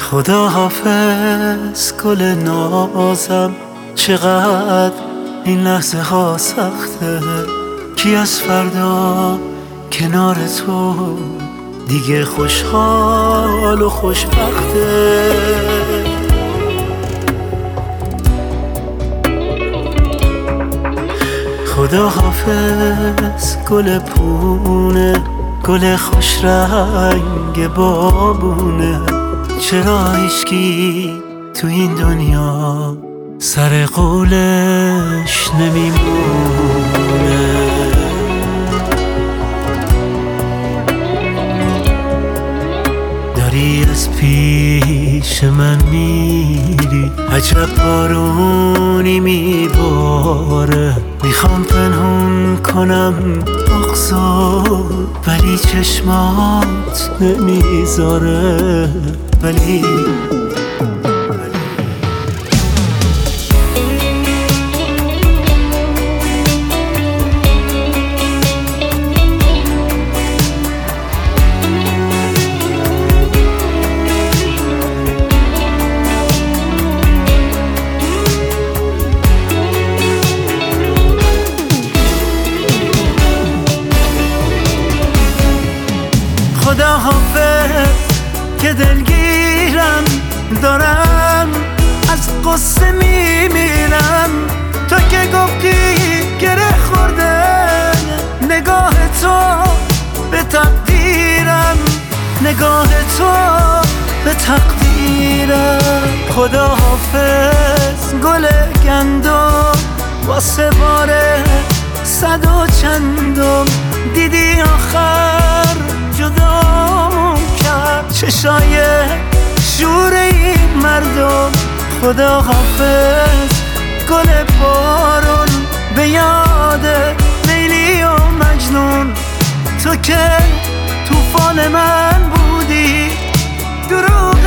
خدا حافظ گل نازم، چقدر این لحظه ها سخته. کی از فردا کنار تو دیگه خوشحال و خوشبخته؟ خدا حافظ گل پونه، گل خوش رنگ بابونه. چرا هیچکی تو این دنیا سر قولش نمیمونه؟ داری از پیش من میری، عجب بارونی میباره. میخوام پنهون کنم بغضو ولی چشمات نمیذاره. ولی خدا حافظ که دلگیرم، دارم از قصه میمیرم. تو که گفتی گره خورده نگاه تو به تقدیرم، نگاه تو به تقدیرم. خدا حافظ گل گندم، واسه باره صد و چندم. دیدی آخر جدامون کرد چشای شور این مردم. خدا حافظ گل بارون، به یاد لیلی و مجنون. تو که طوفان من بودی، درود